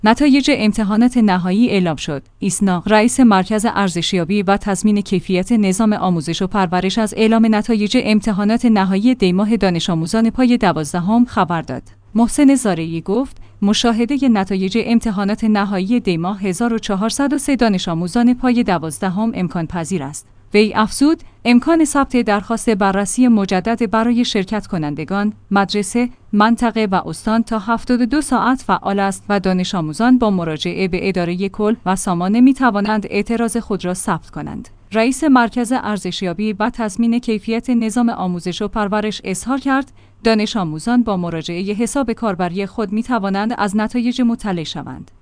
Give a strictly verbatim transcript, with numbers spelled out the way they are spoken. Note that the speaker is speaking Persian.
نتایج امتحانات نهایی اعلام شد. ایسنا، رئیس مرکز ارزشیابی و تضمین کیفیت نظام آموزش و پرورش از اعلام نتایج امتحانات نهایی دیماه دانش آموزان پای دوازدهم خبر داد. محسن زارعی گفت: مشاهده نتایج امتحانات نهایی دیماه هزار و چهارصد و سه دانش آموزان پای دوازدهم امکان پذیر است. وی افزود: امکان ثبت درخواست بررسی مجدد برای شرکت کنندگان، مدرسه، منطقه و استان تا هفتاد و دو ساعت فعال است و دانش آموزان با مراجعه به اداره کل و سامانه می توانند اعتراض خود را ثبت کنند. رئیس مرکز ارزشیابی و تضمین کیفیت نظام آموزش و پرورش اظهار کرد: دانش آموزان با مراجعه حساب کاربری خود می توانند از نتایج مطلع شوند.